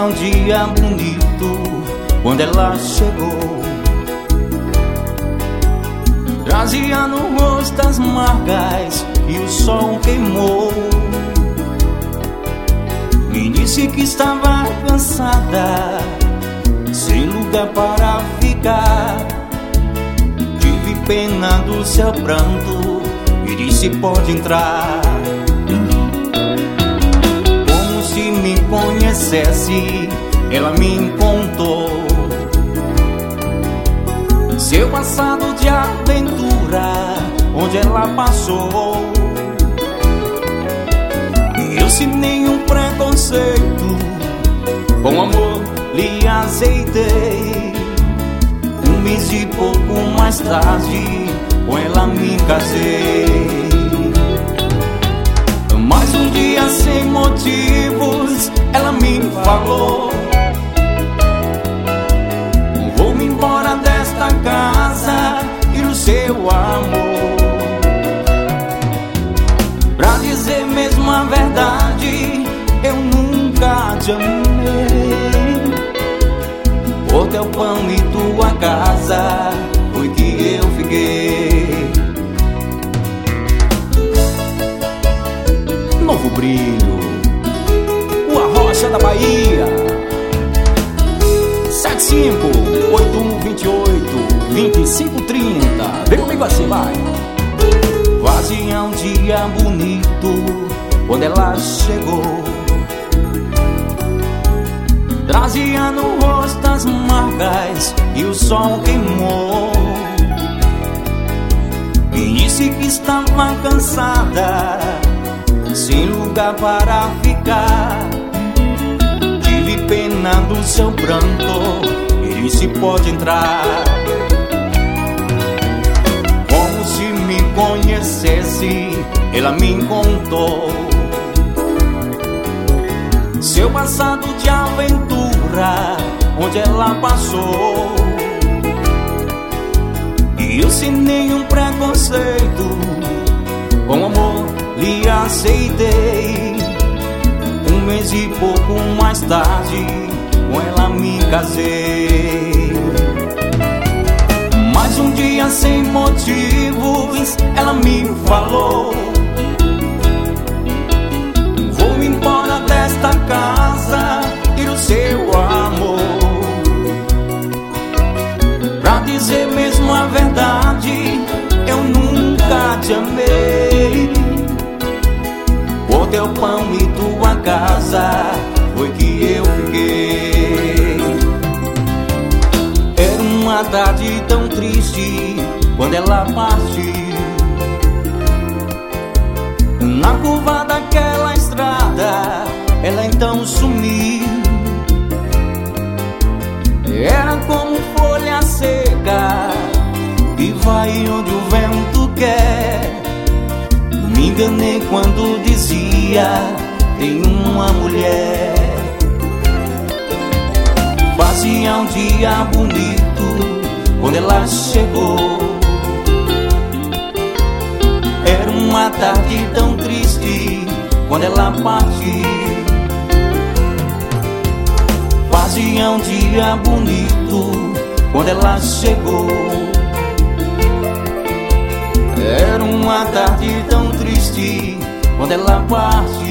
um dia bonito quando ela chegou. Trazia no rosto as marcas e o sol queimou. Me disse que estava cansada, sem lugar para ficar. Tive pena do seu pranto e disse: pode entrar. Como se me conhecesse, ela me contou seu passado de aventura, onde ela passou. Eu sem nenhum preconceito, com amor lhe aceitei. Um mês e pouco mais tarde, com ela me casei. Mas um dia sem motivos, ela me falou: vou-me embora desta casa e do seu amor. Pra dizer mesmo a verdade, eu nunca te amei. O teu pão e tua casa foi que eu fiquei. Novo Brilho, o Arrocha da Bahia. 75-8128-2530. Vem comigo assim, vai. Fazia um dia bonito quando ela chegou. Trazia no rosto as marcas e o sol queimou. Me disse que estava cansada, sem lugar para ficar. Tive pena do seu pranto e disse: pode entrar. Como se me conhecesse, ela me contou seu passado de aventura, onde ela passou. E eu sem nenhum preconceito, com amor lhe aceitei. Um mês e pouco mais tarde, com ela me casei. Mas um dia sem motivos, ela me falou: vou-me embora desta casa e do seu amor. Pra dizer mesmo a verdade, eu nunca te amei. O teu pão e tua casa foi que eu fiquei. Era uma tarde tão triste quando ela partiu. Na curva daquela estrada, ela então sumiu. Era como folha seca que vai onde o vento quer. Me enganei quando dizia: tem uma mulher. Fazia um dia bonito quando ela chegou. Era uma tarde tão triste quando ela partiu. Fazia um dia bonito quando ela chegou. Era uma tarde tão triste quando ela partiu.